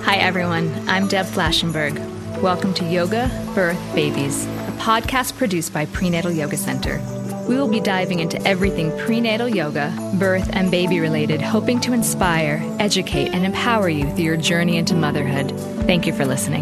Hi, everyone. I'm Deb Flashenberg. Welcome to Yoga, Birth, Babies, a podcast produced by Prenatal Yoga Center. We will be diving into everything prenatal yoga, birth, and baby related, hoping to inspire, educate, and empower you through your journey into motherhood. Thank you for listening.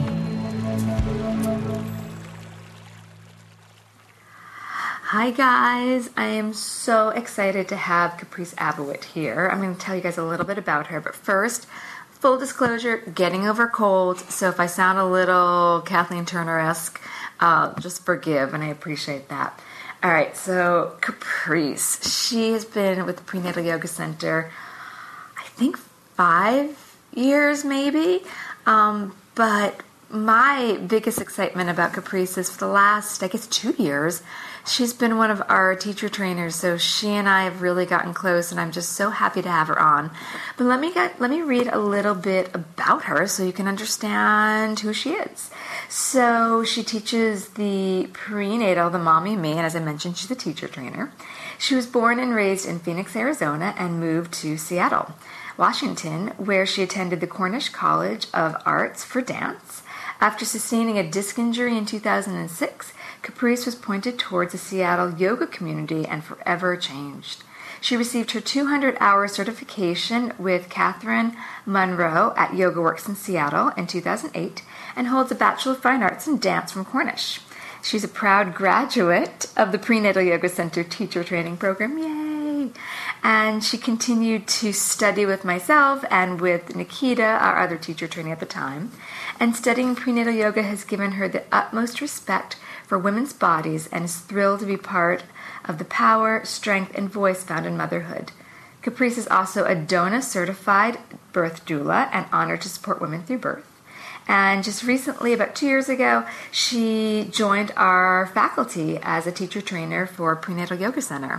Hi guys, I am so excited to have Caprice Abowit here. I'm going to tell you guys a little bit about her, but first, full disclosure, getting over cold, so if I sound a little Kathleen Turner-esque, just forgive, and I appreciate that. All right, so Caprice, she has been with the Prenatal Yoga Center, I think 5 years maybe, but my biggest excitement about Caprice is for the last, 2 years, she's been one of our teacher trainers, so she and I have really gotten close, and I'm just so happy to have her on. But let me read a little bit about her so you can understand who she is. So she teaches the prenatal, the mommy and me, and as I mentioned, she's a teacher trainer. She was born and raised in Phoenix, Arizona, and moved to Seattle, Washington, where she attended the Cornish College of Arts for dance. After sustaining a disc injury in 2006, Caprice was pointed towards the Seattle yoga community and forever changed. She received her 200-hour certification with Catherine Monroe at YogaWorks in Seattle in 2008 and holds a Bachelor of Fine Arts in Dance from Cornish. She's a proud graduate of the Prenatal Yoga Center teacher training program. Yay! And she continued to study with myself and with Nikita, our other teacher trainer at the time. And studying prenatal yoga has given her the utmost respect for women's bodies and is thrilled to be part of the power, strength, and voice found in motherhood. Caprice is also a DONA certified birth doula and honored to support women through birth. And just recently, about 2 years ago, she joined our faculty as a teacher trainer for Prenatal Yoga Center.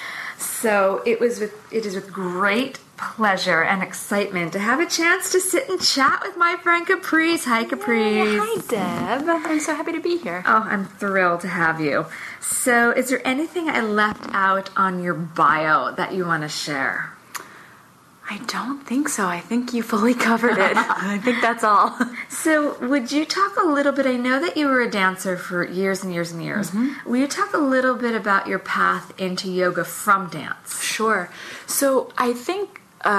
So it is with great pleasure and excitement to have a chance to sit and chat with my friend Caprice. Hi, Caprice. Yay, hi, Deb. I'm so happy to be here. Oh, I'm thrilled to have you. So is there anything I left out on your bio that you want to share? I don't think so. I think you fully covered it. I think that's all. So would you talk a little bit, I know that you were a dancer for years and years and years. Mm-hmm. Will you talk a little bit about your path into yoga from dance? Sure. So I think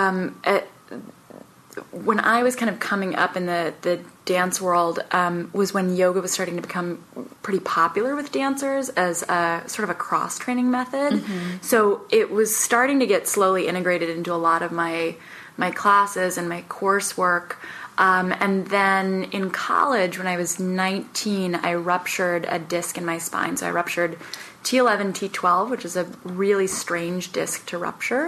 when I was kind of coming up in the dance world was when yoga was starting to become pretty popular with dancers as a sort of a cross-training method. Mm-hmm. So it was starting to get slowly integrated into a lot of my classes and my coursework. And then in college, when I was 19, I ruptured a disc in my spine. So I ruptured T11, T12, which is a really strange disc to rupture.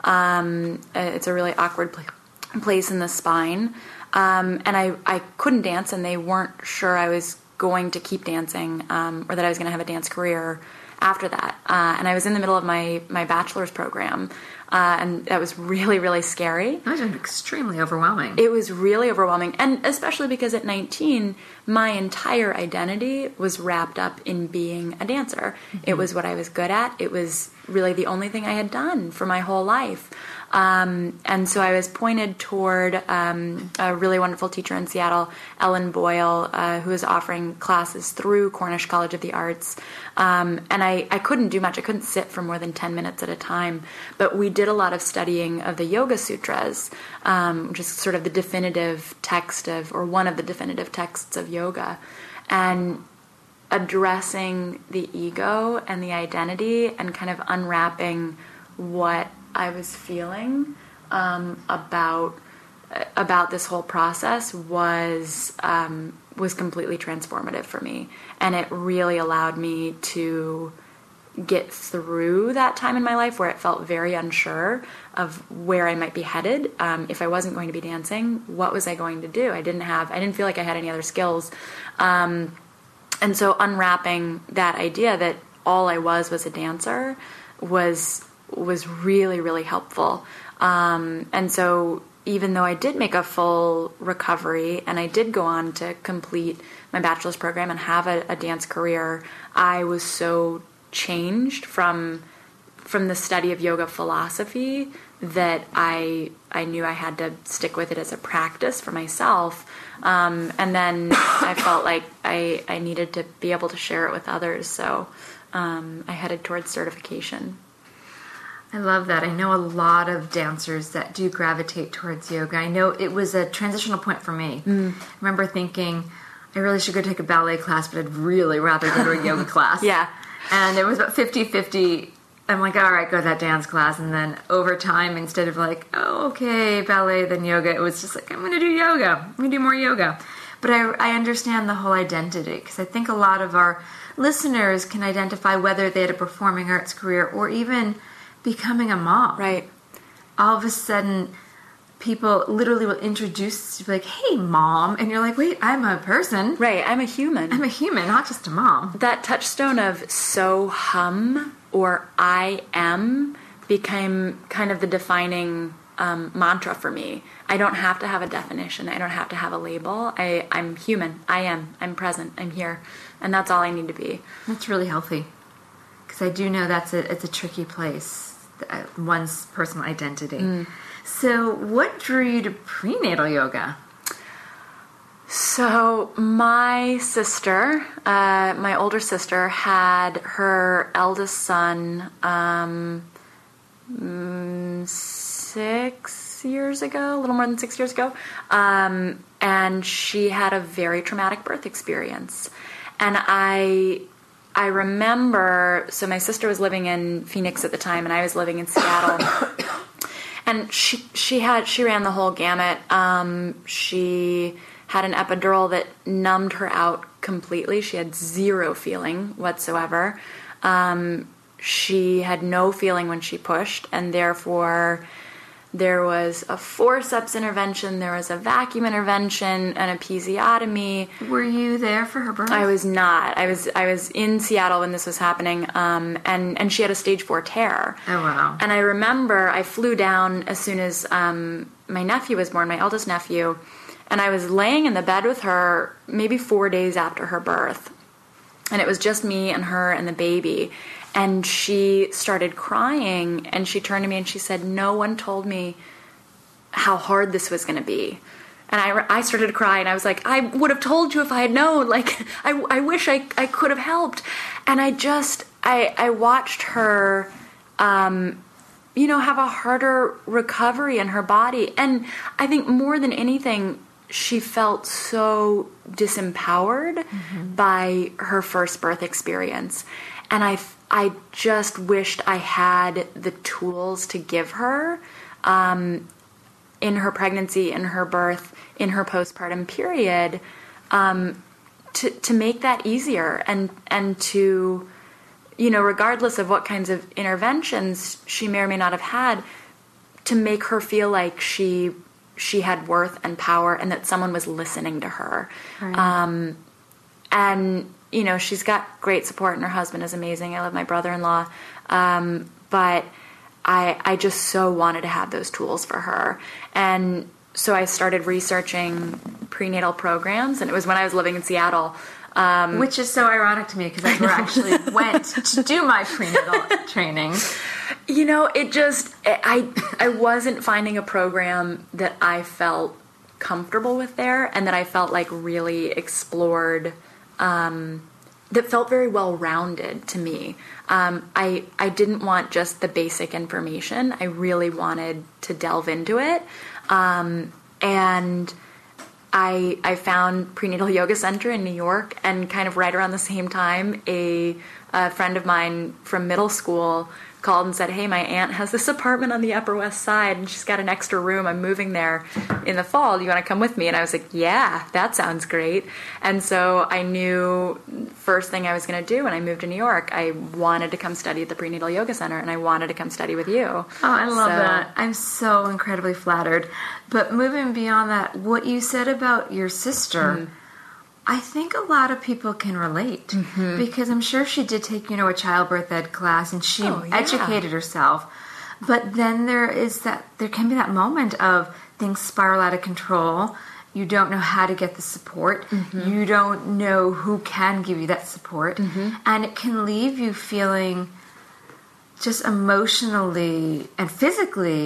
It's a really awkward place in the spine. And I couldn't dance, and they weren't sure I was going to keep dancing or that I was going to have a dance career after that. And I was in the middle of my bachelor's program, and that was really, really scary. That was extremely overwhelming. It was really overwhelming, and especially because at 19, my entire identity was wrapped up in being a dancer. Mm-hmm. It was what I was good at. It was really the only thing I had done for my whole life. And so I was pointed toward a really wonderful teacher in Seattle, Ellen Boyle, who was offering classes through Cornish College of the Arts. And I couldn't do much. I couldn't sit for more than 10 minutes at a time. But we did a lot of studying of the Yoga Sutras, which is sort of the definitive text or one of the definitive texts of yoga. And addressing the ego and the identity and kind of unwrapping what I was feeling about this whole process was completely transformative for me, and it really allowed me to get through that time in my life where it felt very unsure of where I might be headed. If I wasn't going to be dancing, what was I going to do? I didn't feel like I had any other skills, and so unwrapping that idea that all I was a dancer was really, really helpful. And so even though I did make a full recovery and I did go on to complete my bachelor's program and have a dance career, I was so changed from the study of yoga philosophy that I knew I had to stick with it as a practice for myself. And then I felt like I needed to be able to share it with others. So I headed towards certification. I love that. I know a lot of dancers that do gravitate towards yoga. I know it was a transitional point for me. I remember thinking, I really should go take a ballet class, but I'd really rather go to a yoga class. Yeah. And it was about 50-50. I'm like, all right, go to that dance class. And then over time, instead of like, oh, okay, ballet, then yoga, it was just like, I'm going to do yoga. I'm going to do more yoga. But I understand the whole identity, because I think a lot of our listeners can identify whether they had a performing arts career or even becoming a mom. Right. All of a sudden, people literally will introduce you, like, hey, mom. And you're like, wait, I'm a person. Right. I'm a human. I'm a human, not just a mom. That touchstone of so hum or I am became kind of the defining mantra for me. I don't have to have a definition. I don't have to have a label. I'm human. I am. I'm present. I'm here. And that's all I need to be. That's really healthy. Because I do know it's a tricky place, one's personal identity. So what drew you to prenatal yoga? So my sister, my older sister, had her eldest son 6 years ago, a little more than 6 years ago, and she had a very traumatic birth experience. And I remember, so my sister was living in Phoenix at the time, and I was living in Seattle. And she ran the whole gamut. She had an epidural that numbed her out completely. She had zero feeling whatsoever. She had no feeling when she pushed, and therefore there was a forceps intervention, there was a vacuum intervention, and a episiotomy. Were you there for her birth? I was not. I was in Seattle when this was happening, and she had a stage 4 tear. Oh, wow. And I remember I flew down as soon as my nephew was born, my eldest nephew, and I was laying in the bed with her maybe 4 days after her birth. And it was just me and her and the baby. And she started crying, and she turned to me and she said, no one told me how hard this was going to be. And I started to cry, and I was like, I would have told you if I had known. Like, I wish I could have helped. And I watched her, have a harder recovery in her body. And I think more than anything, she felt so disempowered by her first birth experience. And I just wished I had the tools to give her in her pregnancy, in her birth, in her postpartum period, to make that easier and to, regardless of what kinds of interventions she may or may not have had, to make her feel like she had worth and power and that someone was listening to her. Right. And she's got great support, and her husband is amazing. I love my brother-in-law. But I just so wanted to have those tools for her. And so I started researching prenatal programs, and it was when I was living in Seattle. Which is so ironic to me, because I never actually went to do my prenatal training. I wasn't finding a program that I felt comfortable with there, and that I felt like really explored, that felt very well-rounded to me. I didn't want just the basic information. I really wanted to delve into it. And I found Prenatal Yoga Center in New York, and kind of right around the same time, a friend of mine from middle school called and said, hey, my aunt has this apartment on the Upper West Side, and she's got an extra room. I'm moving there in the fall. Do you want to come with me? And I was like, yeah, that sounds great. And so I knew first thing I was going to do when I moved to New York, I wanted to come study at the Prenatal Yoga Center, and I wanted to come study with you. Oh, I love that. I'm so incredibly flattered. But moving beyond that, what you said about your sister, I think a lot of people can relate, because I'm sure she did take, a childbirth ed class, and she educated herself. But then there can be that moment of things spiral out of control. You don't know how to get the support. You don't know who can give you that support. And it can leave you feeling just emotionally and physically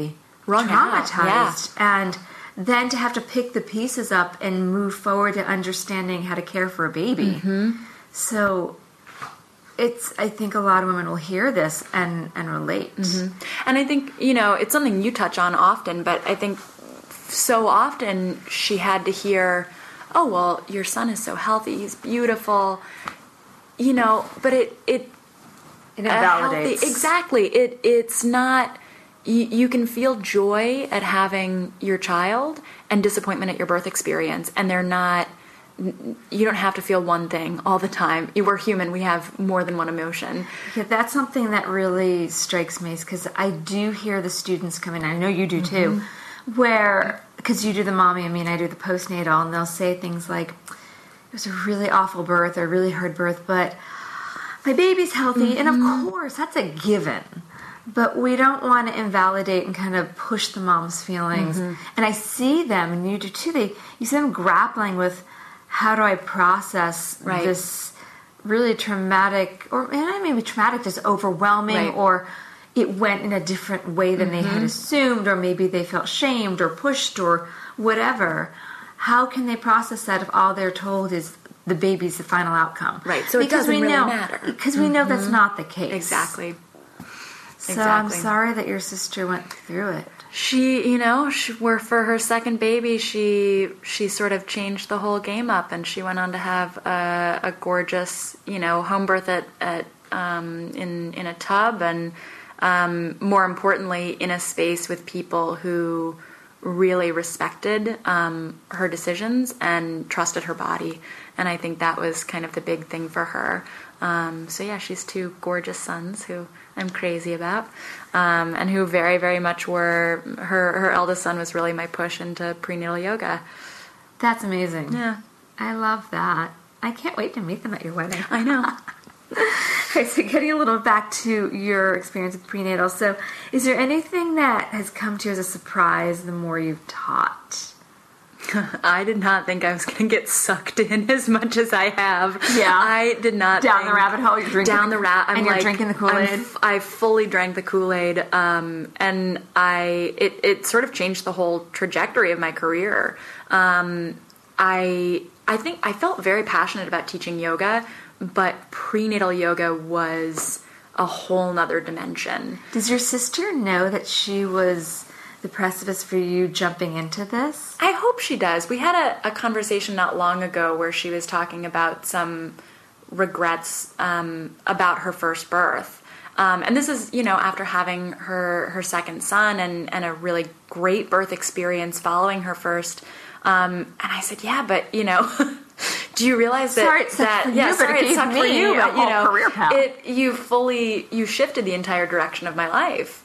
traumatized. And then to have to pick the pieces up and move forward to understanding how to care for a baby. So I think a lot of women will hear this and relate. And I think, it's something you touch on often, but I think so often she had to hear, oh, well, your son is so healthy, he's beautiful, but it invalidates. Exactly. It's not, you can feel joy at having your child and disappointment at your birth experience, and they're not, you don't have to feel one thing all the time. We're human. We have more than one emotion. Yeah, that's something that really strikes me, because I do hear the students come in, I know you do too, where, because you do the mommy, I do the postnatal, and they'll say things like, it was a really awful birth or really hard birth, but my baby's healthy, and of course, that's a given. But we don't want to invalidate and kind of push the mom's feelings. And I see them, and you do too, you see them grappling with, how do I process this really traumatic, or maybe traumatic, just overwhelming, or it went in a different way than they had assumed, or maybe they felt shamed or pushed or whatever. How can they process that if all they're told is the baby's the final outcome? Right, so because it doesn't really matter. Because we know that's not the case. Exactly. So I'm sorry that your sister went through it. She, for her second baby, she sort of changed the whole game up, and she went on to have a gorgeous, home birth in a tub, and more importantly, in a space with people who really respected her decisions and trusted her body. And I think that was kind of the big thing for her. She's two gorgeous sons who I'm crazy about, and who very, very much were, her eldest son was really my push into prenatal yoga. That's amazing. Yeah. I love that. I can't wait to meet them at your wedding. I know. Okay, so getting a little back to your experience with prenatal. So is there anything that has come to you as a surprise the more you've taught? I did not think I was going to get sucked in as much as I have. Yeah. I did not Down the rabbit hole, you're drinking. Down the rabbit, and you're drinking the Kool-Aid. I fully drank the Kool-Aid, and it sort of changed the whole trajectory of my career. I think I felt very passionate about teaching yoga, but prenatal yoga was a whole nother dimension. Does your sister know that she was the precipice for you jumping into this? I hope she does. We had a conversation not long ago where she was talking about some regrets about her first birth. And this is, after having her second son and a really great birth experience following her first. And I said, yeah, but, do you realize that... Sorry, it sucked for you, but, career path. You shifted the entire direction of my life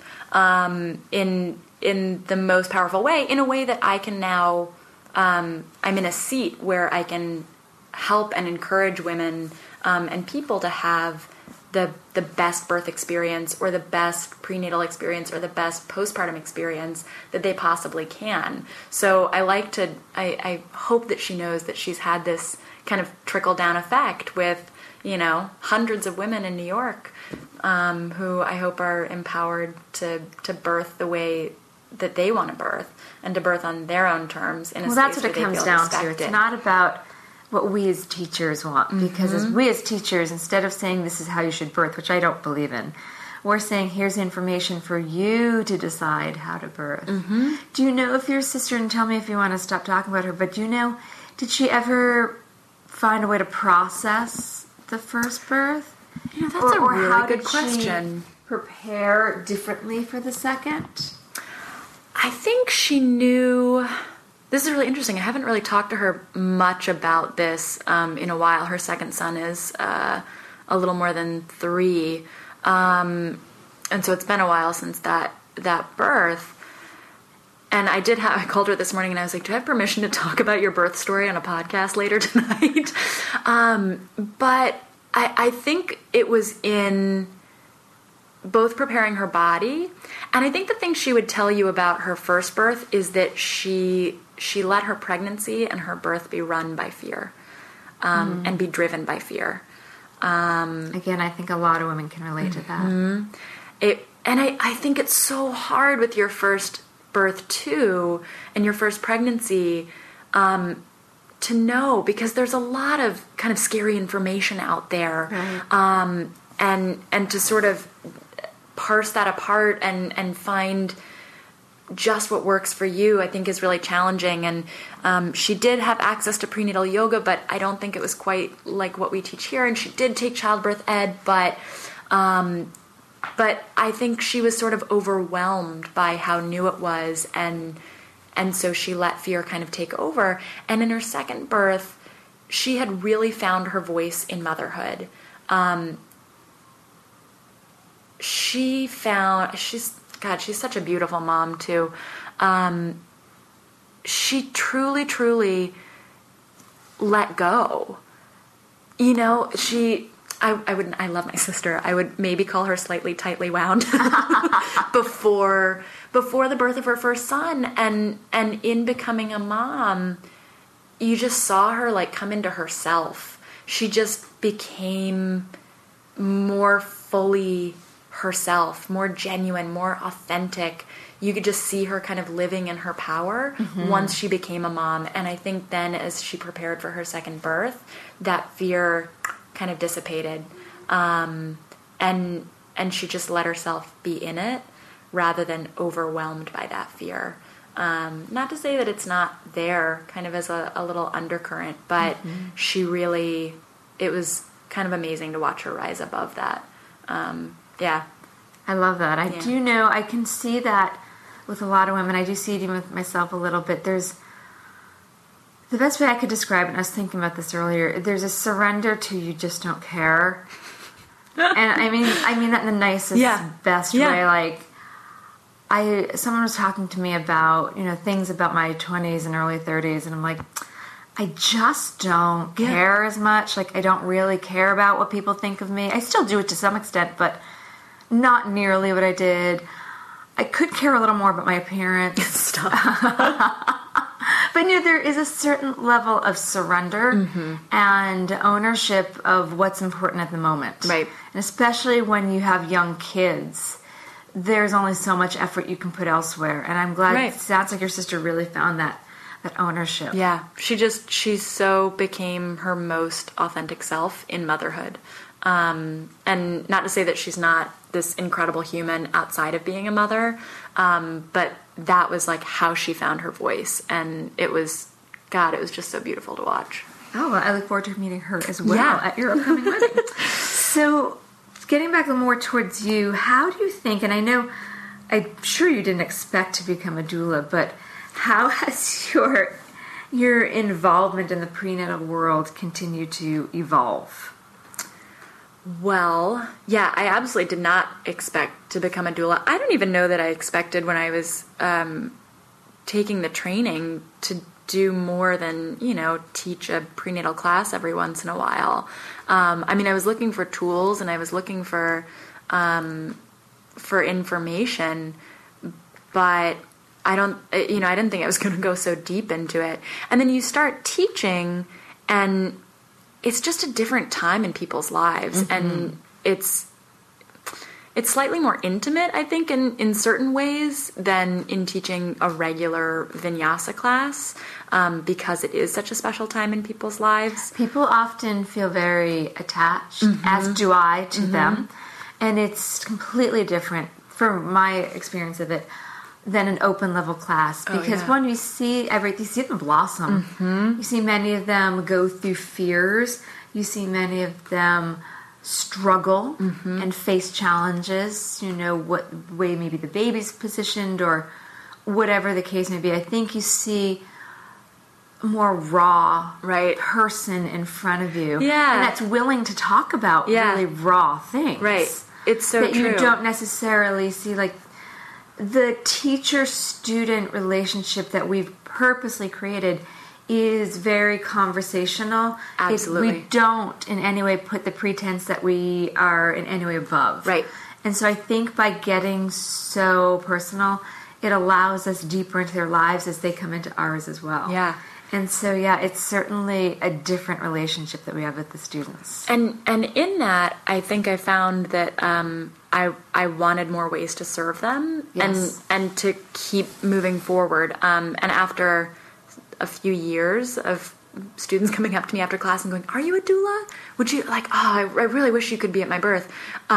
in the most powerful way, in a way that I can now, I'm in a seat where I can help and encourage women and people to have the best birth experience, or the best prenatal experience, or the best postpartum experience that they possibly can. So I hope that she knows that she's had this kind of trickle-down effect with, hundreds of women in New York who I hope are empowered to birth the way that they want to birth, and to birth on their own terms in a space that's what where it they comes feel down respected. to. It's not about what we as teachers want, because as we as teachers, instead of saying this is how you should birth, which I don't believe in, we're saying here's information for you to decide how to birth. Do you know if your sister, and tell me if you want to stop talking about her, but do you know, did she ever find a way to process the first birth? That's a really good question. Did she prepare differently for the second? I think she knew. This is really interesting. I haven't really talked to her much about this in a while. Her second son is a little more than 3. And so it's been a while since that birth. And I called her this morning and I was like, do I have permission to talk about your birth story on a podcast later tonight? But I think it was in both preparing her body, and I think the thing she would tell you about her first birth is that she let her pregnancy and her birth be run by fear, and be driven by fear. Again, I think a lot of women can relate to that. And I think it's so hard with your first birth to and your first pregnancy, to know, because there's a lot of kind of scary information out there, Right. and to sort of parse that apart and find just what works for you, I think is really challenging. And she did have access to prenatal yoga, but I don't think it was quite like what we teach here. And she did take childbirth ed, but I think she was sort of overwhelmed by how new it was, and so she let fear kind of take over. And in her second birth, she had really found her voice in motherhood. She's such a beautiful mom too. She truly, truly let go. You know, I love my sister. I would maybe call her slightly tightly wound before the birth of her first son, and in becoming a mom, you just saw her like come into herself. She just became more fully herself, more genuine, more authentic. You could just see her kind of living in her power once she became a mom. And I think then, as she prepared for her second birth, that fear kind of dissipated, and she just let herself be in it rather than overwhelmed by that fear. Not to say that it's not there kind of as a little undercurrent, but she really, it was kind of amazing to watch her rise above that. Yeah. I love that. I do know, I can see that with a lot of women. I do see it even with myself a little bit. There's, the best way I could describe it, and I was thinking about this earlier, there's a surrender to you just don't care. And I mean that in the nicest, best way. Like, someone was talking to me about, things about my 20s and early 30s, and I'm like, I just don't care as much. Like, I don't really care about what people think of me. I still do it to some extent, but not nearly what I did. I could care a little more about my appearance. Stop. But there is a certain level of surrender and ownership of what's important at the moment. Right. And especially when you have young kids, there's only so much effort you can put elsewhere. And I'm glad it sounds like your sister really found that ownership. Yeah. She so became her most authentic self in motherhood. And not to say that she's not this incredible human outside of being a mother, but that was like how she found her voice, and it was just so beautiful to watch. Oh, well, I look forward to meeting her as well at your upcoming wedding. So, getting back more towards you, how do you think, and I'm sure you didn't expect to become a doula, but how has your involvement in the prenatal world continued to evolve? Well, yeah, I absolutely did not expect to become a doula. I don't even know that I expected when I was taking the training to do more than, teach a prenatal class every once in a while. I was looking for tools and I was looking for information, but I didn't think I was going to go so deep into it. And then you start teaching, and it's just a different time in people's lives, and it's slightly more intimate, I think, in certain ways than in teaching a regular vinyasa class, because it is such a special time in people's lives. People often feel very attached, as do I, to them, and it's completely different, from my experience of it, than an open level class, because when you see you see them blossom. You see many of them go through fears. You see many of them struggle and face challenges. What way maybe the baby's positioned or whatever the case may be. I think you see a more raw person in front of you, and that's willing to talk about really raw things. Right, it's so that true. You don't necessarily see like the teacher-student relationship that we've purposely created is very conversational. Absolutely. We don't in any way put the pretense that we are in any way above. Right. And so I think by getting so personal, it allows us deeper into their lives as they come into ours as well. Yeah. And so, yeah, it's certainly a different relationship that we have with the students. And in that, I think I found that I wanted more ways to serve them and to keep moving forward. And after a few years of students coming up to me after class and going, "Are you a doula? Would you I really wish you could be at my birth."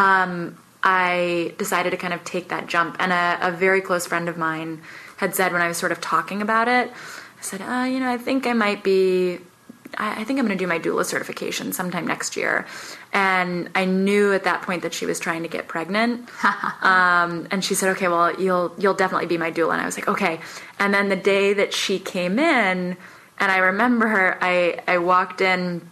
I decided to kind of take that jump. And a very close friend of mine had said when I was sort of talking about it, I said, I think I might be, I think I'm going to do my doula certification sometime next year. And I knew at that point that she was trying to get pregnant. And she said, "Okay, well, you'll definitely be my doula." And I was like, "Okay." And then the day that she came in, and I remember her, I walked in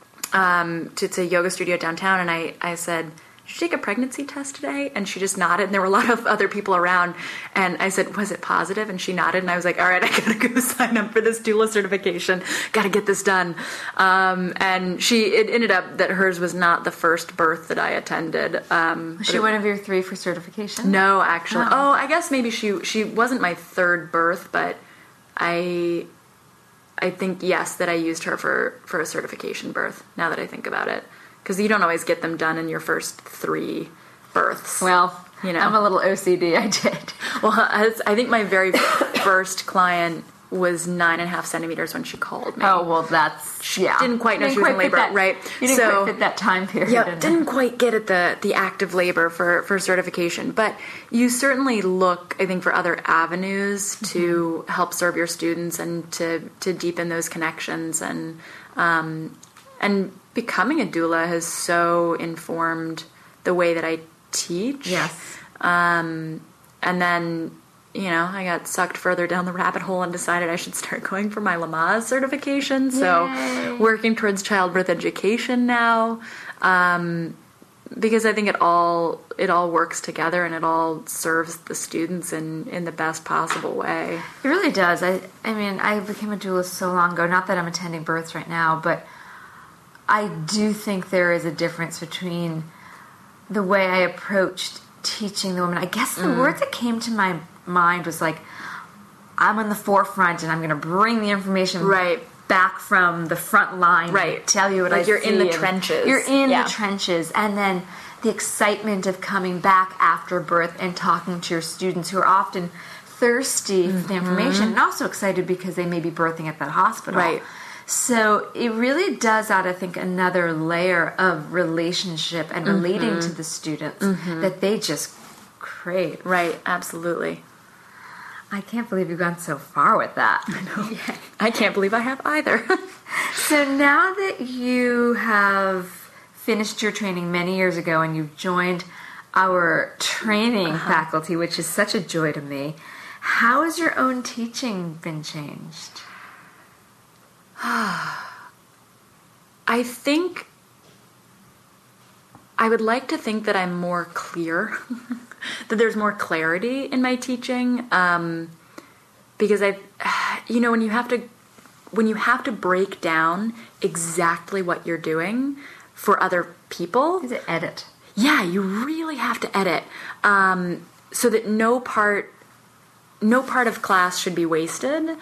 to a yoga studio downtown, and I said, "Did you take a pregnancy test today?" And she just nodded, and there were a lot of other people around. And I said, "Was it positive?" And she nodded, and I was like, "All right, I gotta go sign up for this doula certification. Gotta get this done." And it ended up that hers was not the first birth that I attended. Was she one of your 3 for certification? No, actually. Oh, I guess maybe she wasn't my third birth, but I think, yes, that I used her for a certification birth, now that I think about it. Because you don't always get them done in your first 3 births. Well, I'm a little OCD. I did. Well, I think my very first client was 9.5 centimeters when she called me. Oh, well, that's, yeah. Didn't quite know she was in labor, right? You didn't quite fit that time period. Yeah, didn't quite get at the active labor for certification. But you certainly look, I think, for other avenues to help serve your students and to deepen those connections. And becoming a doula has so informed the way that I teach. Yes. And then, I got sucked further down the rabbit hole and decided I should start going for my Lamaze certification. So working towards childbirth education now, because I think it all works together and it all serves the students in the best possible way. It really does. I mean, I became a doula so long ago. Not that I'm attending births right now, but I do think there is a difference between the way I approached teaching the women. I guess the word that came to my mind was like, I'm on the forefront and I'm going to bring the information back from the front line to tell you what I see. You're in the trenches. You're in the trenches. And then the excitement of coming back after birth and talking to your students who are often thirsty for the information and also excited because they may be birthing at that hospital. Right. So it really does add, I think, another layer of relationship and relating to the students that they just crave. Right, absolutely. I can't believe you've gone so far with that. I know. Yeah. I can't believe I have either. So now that you have finished your training many years ago and you've joined our training faculty, which is such a joy to me, how has your own teaching been changed? I think I would like to think that I'm more clear, that there's more clarity in my teaching, because when you have to break down exactly what you're doing for other people. Is it edit? Yeah, you really have to edit, so that no part of class should be wasted,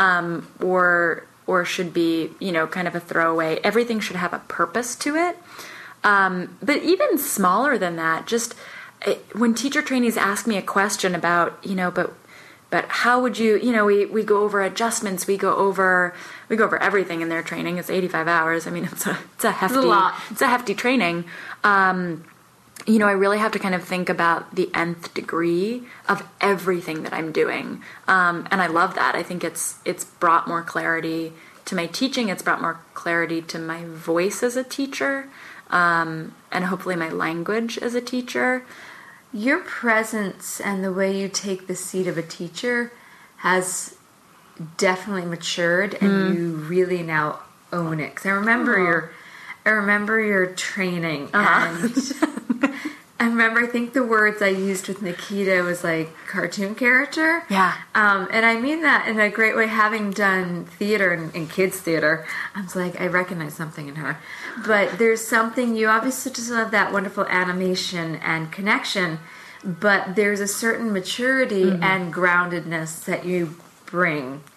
or should be, kind of a throwaway. Everything should have a purpose to it. But even smaller than that, when teacher trainees ask me a question about, but how would you, we go over adjustments, we go over everything in their training. It's 85 hours. I mean, it's a hefty training. I really have to kind of think about the nth degree of everything that I'm doing. And I love that. I think it's brought more clarity to my teaching. It's brought more clarity to my voice as a teacher, and hopefully my language as a teacher. Your presence and the way you take the seat of a teacher has definitely matured, and you really now own it. 'Cause I remember your training, and I remember, I think the words I used with Nikita was like cartoon character. Yeah. And I mean that in a great way, having done theater and kids theater. I was like, I recognize something in her. But there's something, you obviously just have that wonderful animation and connection, but there's a certain maturity and groundedness that you bring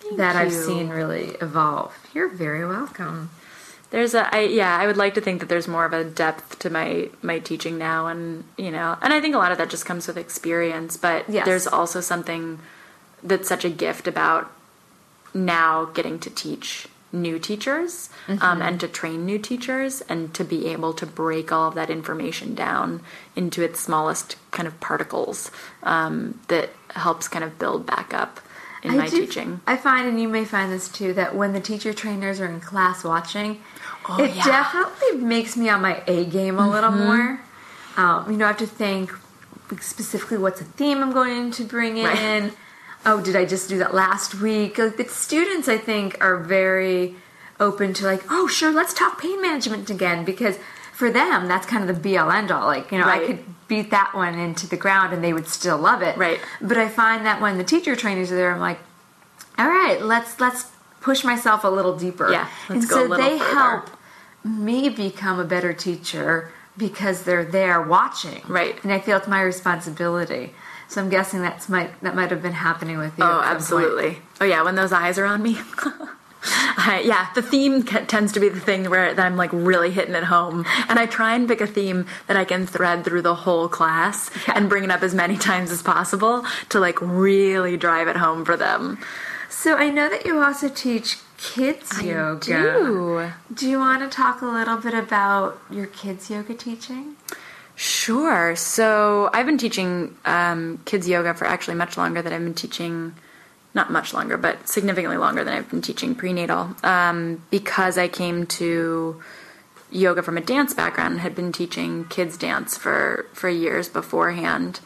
that I've you. seen really evolve. You're very welcome. I would like to think that there's more of a depth to my teaching now, and and I think a lot of that just comes with experience, but Yes. there's also something that's such a gift about now getting to teach new teachers, and to train new teachers, and to be able to break all of that information down into its smallest kind of particles, that helps kind of build back up in my teaching. I find, and you may find this too, that when the teacher trainers are in class watching, it yeah. definitely makes me on my A game a little more. I have to think specifically what's a theme I'm going to bring in. Right. Oh, did I just do that last week? Like, the students, I think, are very open to like, oh, sure, let's talk pain management again, because for them, that's kind of the be-all, end-all. Like, I Right. could beat that one into the ground and they would still love it. Right. But I find that when the teacher trainers are there, I'm like, all right, let's push myself a little deeper. Yeah, let's and go so a little they further. help me become a better teacher because they're there watching. Right. And I feel it's my responsibility. So I'm guessing that might have been happening with you. Oh, at some absolutely. point. Oh, yeah, when those eyes are on me. The theme tends to be the thing that I'm like really hitting it home. And I try and pick a theme that I can thread through the whole class and bring it up as many times as possible to like really drive it home for them. So I know that you also teach kids yoga. Do you want to talk a little bit about your kids yoga teaching? Sure. So I've been teaching kids yoga for actually much longer than I've been teaching, not much longer, but significantly longer than I've been teaching prenatal, because I came to yoga from a dance background and had been teaching kids dance for years beforehand.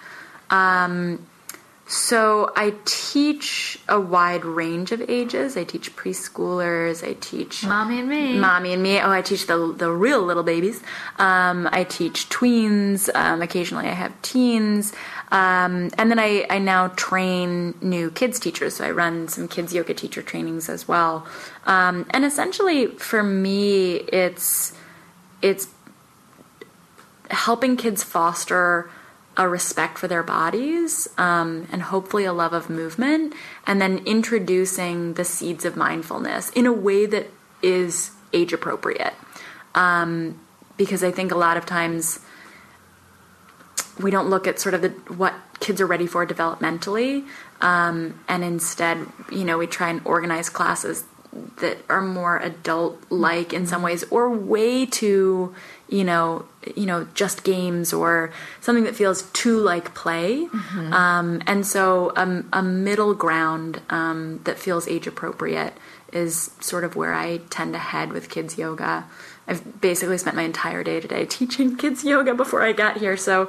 So I teach a wide range of ages. I teach preschoolers. I teach Mommy and me. Oh, I teach the real little babies. I teach tweens. Occasionally I have teens. And then I now train new kids teachers. So I run some kids yoga teacher trainings as well. And essentially for me, it's helping kids foster a respect for their bodies, and hopefully a love of movement, and then introducing the seeds of mindfulness in a way that is age appropriate. Because I think a lot of times we don't look at sort of what kids are ready for developmentally, and instead, we try and organize classes that are more adult-like in some ways, or way too, just games, or something that feels too like play. And so a middle ground that feels age-appropriate is sort of where I tend to head with kids yoga. I've basically spent my entire day today teaching kids yoga before I got here, so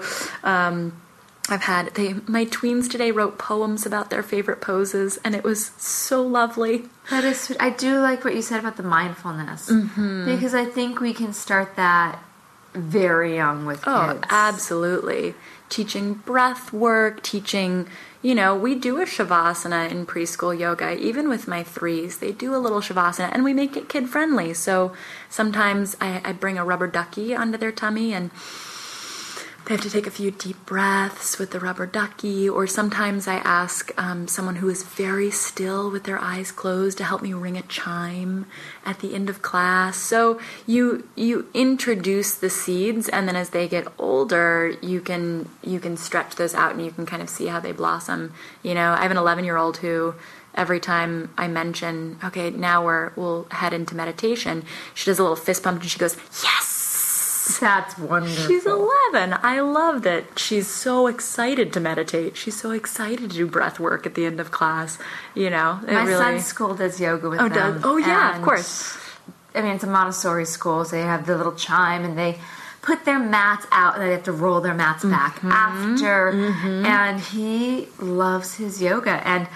I've had my tweens today wrote poems about their favorite poses, and it was so lovely. That is sweet. I do like what you said about the mindfulness, because I think we can start that very young with kids. Oh, absolutely. Teaching breath work, teaching, we do a shavasana in preschool yoga. Even with my threes, they do a little shavasana, and we make it kid-friendly. So sometimes I bring a rubber ducky onto their tummy, and they have to take a few deep breaths with the rubber ducky, or sometimes I ask someone who is very still with their eyes closed to help me ring a chime at the end of class. So you introduce the seeds, and then as they get older, you can stretch those out, and you can kind of see how they blossom. I have an 11-year-old who, every time I mention, okay, now we'll head into meditation, she does a little fist pump and she goes, yes! That's wonderful. She's 11. I love that she's so excited to meditate. She's so excited to do breath work at the end of class. My son's school does yoga with them. Does? Oh, yeah, of and, course. I mean, it's a Montessori school, so they have the little chime, and they put their mats out, and they have to roll their mats back after. And he loves his yoga. And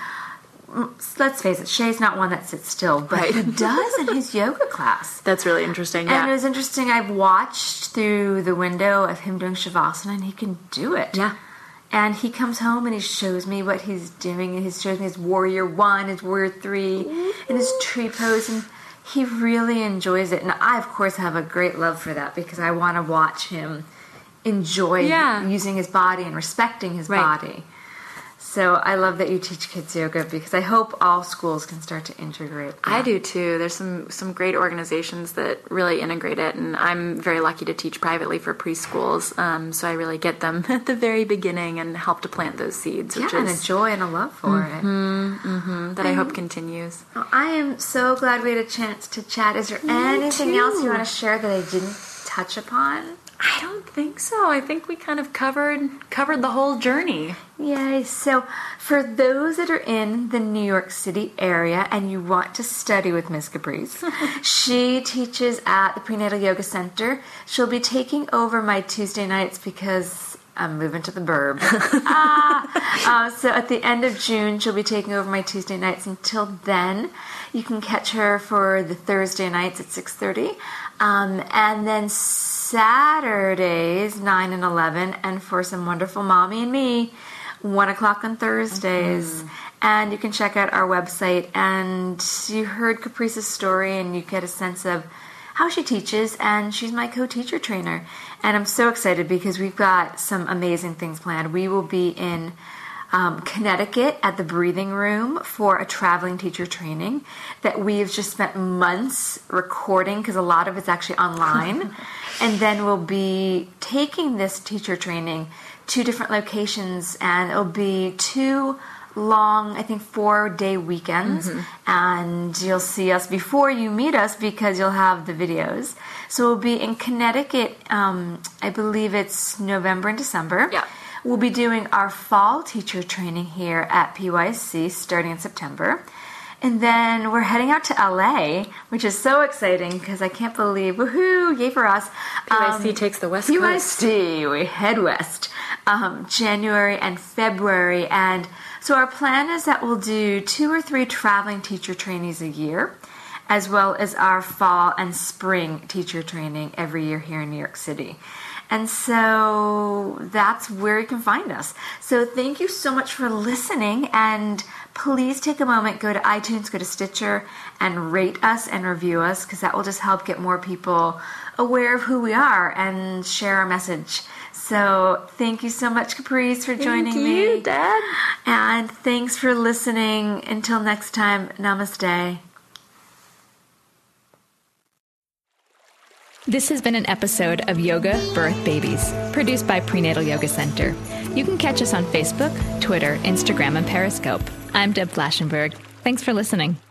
let's face it, Shay's not one that sits still, but he does in his yoga class. That's really interesting, yeah. And it was interesting, I've watched through the window of him doing Shavasana, and he can do it. Yeah. And he comes home and he shows me what he's doing, and he shows me his Warrior 1, his Warrior 3, and his tree pose, and he really enjoys it. And I, of course, have a great love for that, because I want to watch him enjoy using his body and respecting his body. So I love that you teach kids yoga because I hope all schools can start to integrate that. I do too. There's some great organizations that really integrate it, and I'm very lucky to teach privately for preschools. So I really get them at the very beginning and help to plant those seeds. Which and is a joy and a love for it. That I hope continues. Well, I am so glad we had a chance to chat. Is there anything else you want to share that I didn't touch upon? I don't think so. I think we kind of covered the whole journey. Yay. So for those that are in the New York City area and you want to study with Ms. Caprice, she teaches at the Prenatal Yoga Center. She'll be taking over my Tuesday nights because I'm moving to the burb. So at the end of June, she'll be taking over my Tuesday nights. Until then, you can catch her for the Thursday nights at 6:30. And then Saturdays, 9 and 11, and for some wonderful mommy and me, 1 o'clock on Thursdays. And you can check out our website, and you heard Caprice's story, and you get a sense of how she teaches, and she's my co-teacher trainer. And I'm so excited because we've got some amazing things planned. We will be in Connecticut at the Breathing Room for a traveling teacher training that we've just spent months recording because a lot of it's actually online. And then we'll be taking this teacher training to different locations, and it'll be 2 long, I think 4-day weekends, and you'll see us before you meet us because you'll have the videos. So we'll be in Connecticut, I believe it's November and December. Yeah. We'll be doing our fall teacher training here at PYC starting in September. And then we're heading out to LA, which is so exciting because I can't believe, woohoo, yay for us. PYC takes the West Coast. PYC, we head west, January and February. And so our plan is that we'll do 2 or 3 traveling teacher trainings a year, as well as our fall and spring teacher training every year here in New York City. And so that's where you can find us. So thank you so much for listening, and please take a moment, go to iTunes, go to Stitcher, and rate us and review us, because that will just help get more people aware of who we are and share our message. So thank you so much, Caprice, for joining me. Thank you, Dad. And thanks for listening. Until next time, namaste. This has been an episode of Yoga Birth Babies, produced by Prenatal Yoga Center. You can catch us on Facebook, Twitter, Instagram, and Periscope. I'm Deb Flaschenberg. Thanks for listening.